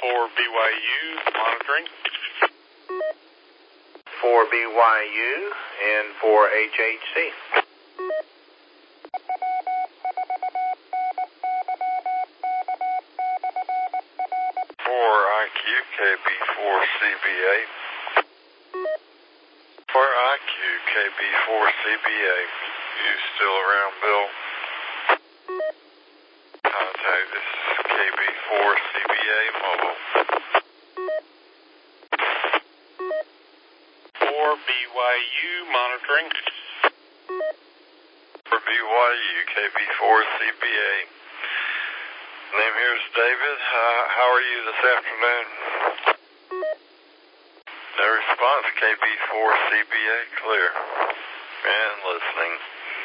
for BYU, monitoring. For BYU and for HHC. For IQ, KB4CBA. For IQ, KB4CBA. You still around, Bill? Contact, this is KB4CBA mobile. For BYU, monitoring. For BYU, KB4CBA. Name here is David. How are you this afternoon? No response, KB4CBA, clear. And listening.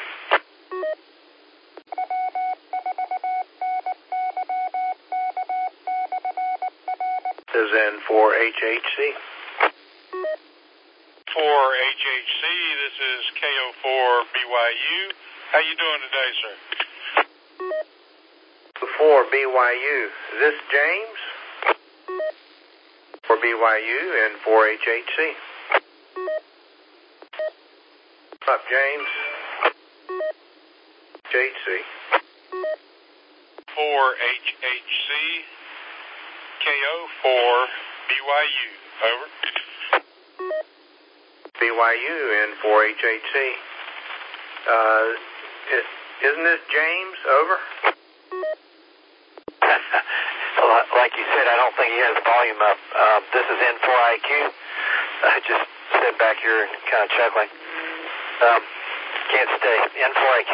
This is in for HHC. For HHC, this is KO4 BYU. How you doing today, sir? For BYU, is this James? For BYU and for HHC. What's up, James? HHC. For HHC, KO4 BYU. Over. BYU and for HHC. Isn't this James? Over. Like you said, I don't think he has the volume up. This is N4IQ. I just sit back here and kind of chuckling. Can't stay. N4IQ.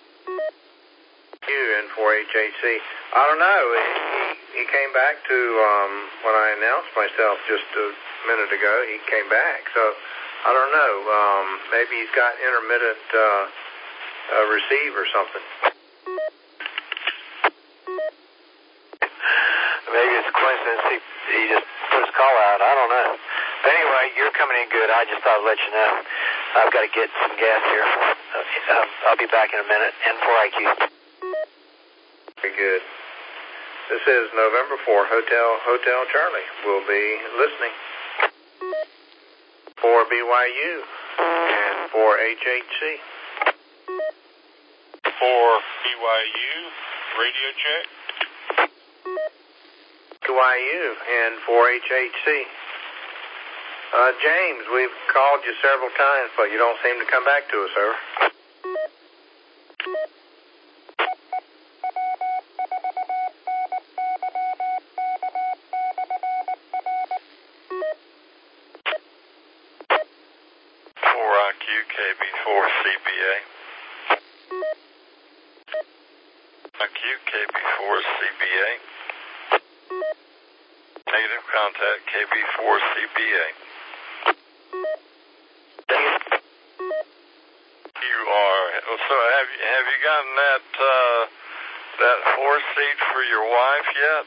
And for HHC. I don't know. He came back to when I announced myself just a minute ago. He came back. So I don't know. Maybe he's got intermittent receive or something. Maybe it's a coincidence he just put his call out. I don't know. But anyway, you're coming in good. I just thought I'd let you know. I've got to get some gas here. I'll be back in a minute. N4IQ. Very good. This is November 4, Hotel Charlie. We'll be listening. For BYU and for HHC. For BYU, radio check. BYU and for HHC. James, we've called you several times, but you don't seem to come back to us, over. For IQ, KB4CBA. IQ, KB4CBA. Negative contact, KB4CBA. You are. So have you gotten that horse seat for your wife yet?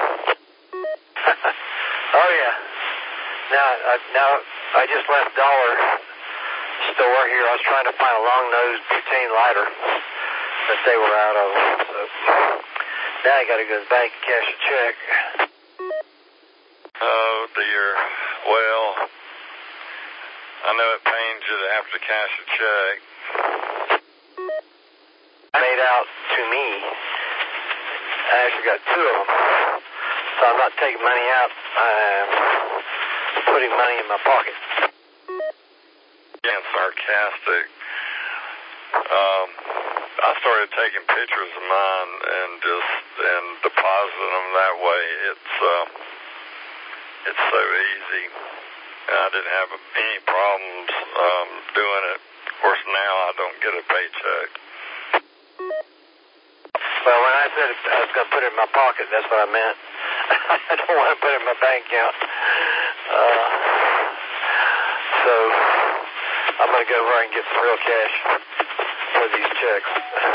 Oh yeah. Now I just left Dollar store here. I was trying to find a long-nosed butane lighter that they were out of. So now I got to go to the bank and cash a check. Oh dear. Well, I know it pains you to have to cash a check. Made out to me. I actually got two of them. So I'm not taking money out. I'm putting money in my pocket. Being sarcastic. I started taking pictures of mine and depositing them that way. It's so easy. And I didn't have any problems doing it. Of course, now I don't get a paycheck. Well, when I said I was going to put it in my pocket, that's what I meant. I don't want to put it in my bank account. So I'm going to go over and get some real cash for these checks.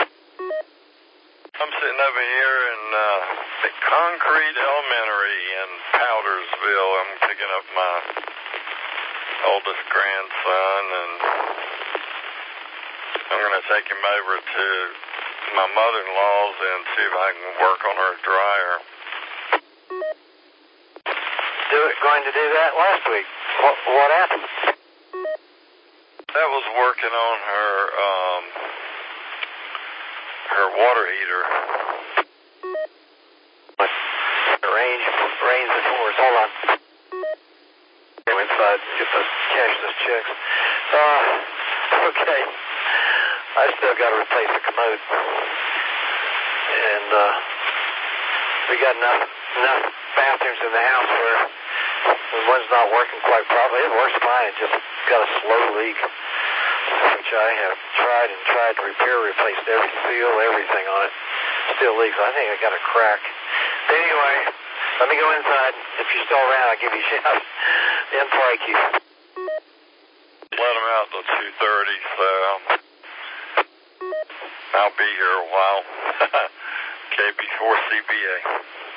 I'm sitting over here in the Concrete Elementary in Powdersville. I'm picking up my oldest grandson, and I'm going to take him over to my mother-in-law's and see if I can work on her dryer. going to do that last week. What happened? That was working on her water heater. Rains before us. Hold on. Go inside, cash those checks. Okay. I still got to replace the commode. And we got enough bathrooms in the house where one's not working quite properly. It works fine. It just got a slow leak, which I have tried to repair, replaced every seal, everything on it. Still leaks. I think I got a crack. Anyway, let me go inside. If you're still around, I'll give you a shout. Thank you. Let them out till 2:30, so I'll be here a while. KB4CBA.